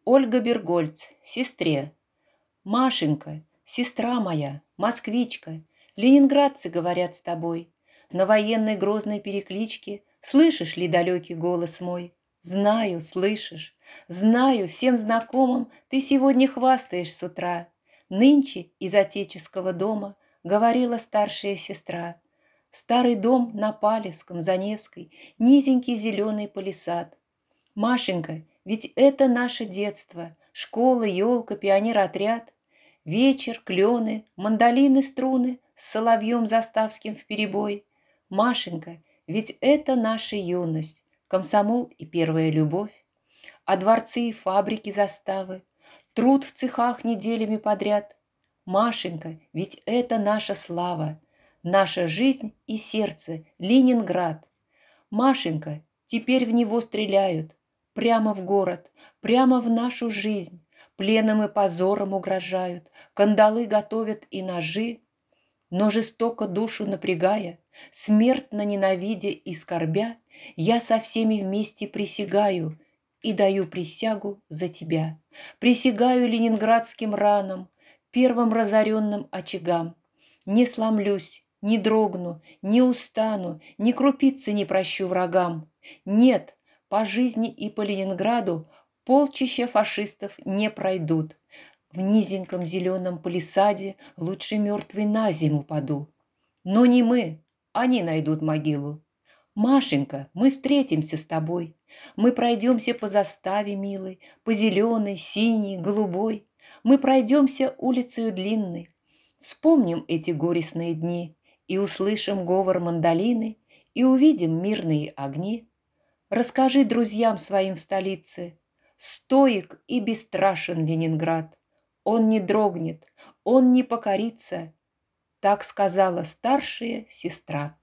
Ольга Бергольц, сестре. Машенька, сестра моя, москвичка, ленинградцы говорят с тобой. На военной грозной перекличке слышишь ли далекий голос мой? Знаю, слышишь, знаю, всем знакомым ты сегодня хвастаешь с утра. Нынче из отеческого дома говорила старшая сестра. Старый дом на Палевском, за Невской, низенький зеленый палисад. Машенька, ведь это наше детство, школа, елка, пионер-отряд. Вечер, клены, мандолины, струны с соловьем заставским вперебой. Машенька, ведь это наша юность, комсомол и первая любовь. А дворцы и фабрики заставы, труд в цехах неделями подряд. Машенька, ведь это наша слава, наша жизнь и сердце, Ленинград. Машенька, теперь в него стреляют, прямо в город, прямо в нашу жизнь. Пленом и позором угрожают, кандалы готовят и ножи. Но жестоко душу напрягая, смертно ненавидя и скорбя, я со всеми вместе присягаю и даю присягу за тебя. Присягаю ленинградским ранам, первым разоренным очагам. Не сломлюсь, не дрогну, не устану, ни крупицы не прощу врагам. Нет, по жизни и по Ленинграду полчища фашистов не пройдут. В низеньком зеленом палисаде лучше мертвый на зиму паду. Но не мы, они найдут могилу. Машенька, мы встретимся с тобой. Мы пройдемся по заставе милой, по зеленой, синей, голубой. Мы пройдемся улицею длинной. Вспомним эти горестные дни и услышим говор мандолины, и увидим мирные огни. Расскажи друзьям своим в столице, стоик и бесстрашен Ленинград. Он не дрогнет, он не покорится, так сказала старшая сестра.